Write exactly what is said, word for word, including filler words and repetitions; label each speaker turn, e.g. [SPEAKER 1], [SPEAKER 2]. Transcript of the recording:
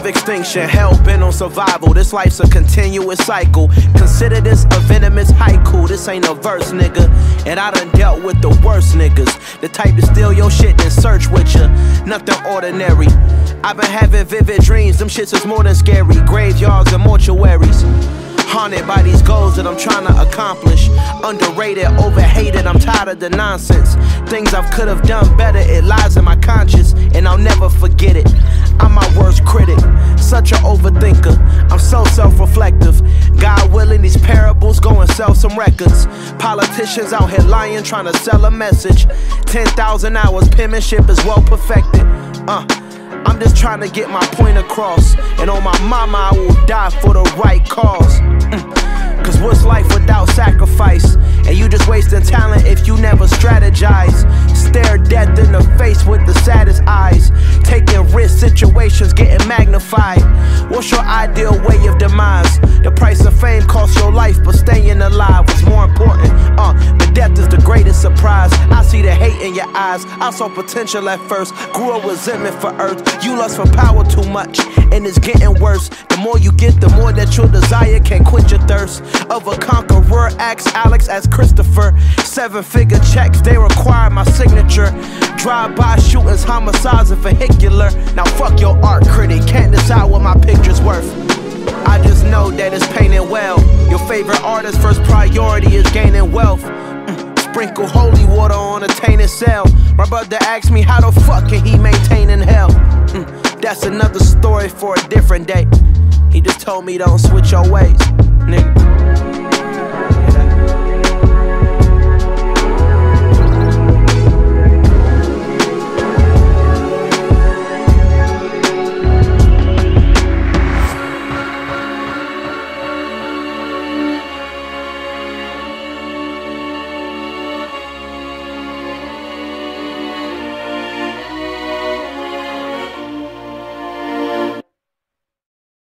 [SPEAKER 1] extinction, hell bent on survival. This life's a continuous cycle. Consider this a venomous haiku. This ain't a verse, nigga. And I done dealt with the worst niggas, the type to steal your shit and search with ya. Nothing ordinary. I've been having vivid dreams, them shits is more than scary. Graveyards and mortuaries, haunted by these goals that I'm trying to accomplish. Underrated, overhated, I'm tired of the nonsense. Things I could have done better, it lies in my conscience, and I'll never forget it. I'm my worst critic, such an overthinker. I'm so self-reflective. God willing, these parables go and sell some records. Politicians out here lying, trying to sell a message. ten thousand hours, penmanship is well perfected. Uh I'm just trying to get my point across, and on my mama I will die for the right cause. mm. Cause what's life without sacrifice? And you just wasting talent if you never strategize. Stare death in the face with the saddest eyes. Taking risk situations getting magnified. What's your ideal way of demise? The price of fame costs your life, but staying alive was more important. Uh, the death is the greatest surprise. I see the hate in your eyes. I saw potential at first, grew a resentment for earth. You lust for power too much, and it's getting worse. The more you get, the more that your desire can quench your thirst. Of a conqueror, ask Alex, ask Christopher. Seven figure checks, they require my signature. Drive-by shootings, homicides, and vehicular. Now fuck your art critic, can't decide what my picture's worth. I just know that it's painted well. Your favorite artist's first priority is gaining wealth. mm, Sprinkle holy water on a tainted cell. My brother asked me how the fuck can he maintain in hell. mm, That's another story for a different day. He just told me don't switch your ways, nigga.